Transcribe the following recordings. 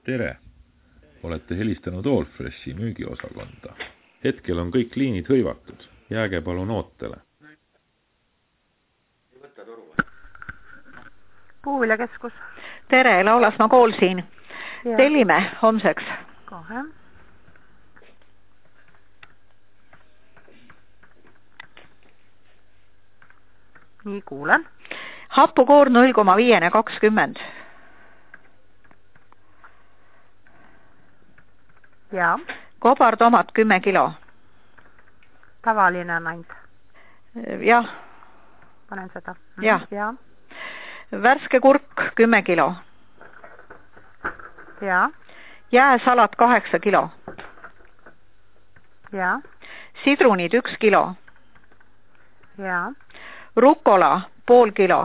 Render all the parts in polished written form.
Tere! Olete helistanud Allfreshi müügiosakonda. Hetkel on kõik liinid hõivatud. Jääge palun ootele. Puuviljakeskus. Tere, Laulasmaa kool siin. Tellime homseks. Kohe. Nii, kuulen. Happukoor 0,5-20. Ja. Kobartomat 10 kilo. Tavaline on ainult. Jah. Panen seda. Jah. Ja. Värske kurk 10 kilo. Ja. Jääsalat 8 kilo. Ja. Sidrunid 1 kilo. Ja. Rukola pool kilo.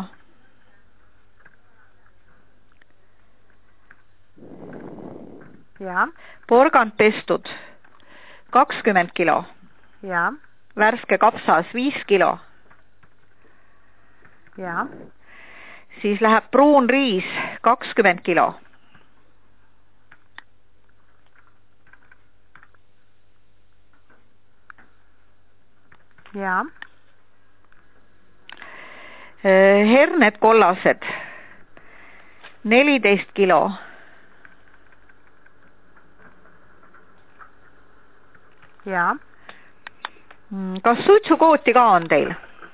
Ja. Porgand pestud 20 kilo. Ja. Värske kapsas 5 kilo. Ja. Siis läheb pruun riis 20 kilo. Ja. Herned kollased 14 kilo. Ja. Kas suitsukooti ka on teil?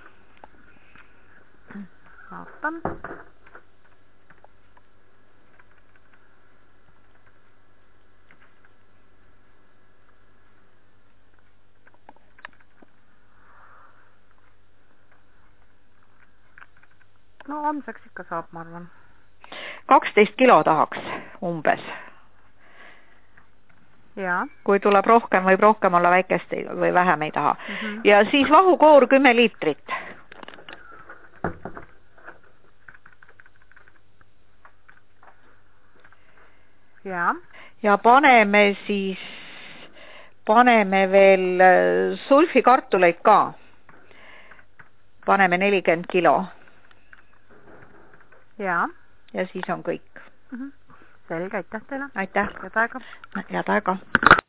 Vaatan. No homseks ikka saab, ma arvan. 12 kilo tahaks umbes. Ja. Kui tuleb rohkem, võib rohkem olla väikest või vähem ei taha. Ja siis vahukoor 10 liitrit. Ja. Ja paneme veel sulfikartuleid ka. Paneme 40 kilo. Ja. Ja siis on kõik. Selge, aitäh teile. Aitäh. Head aega. Head aega.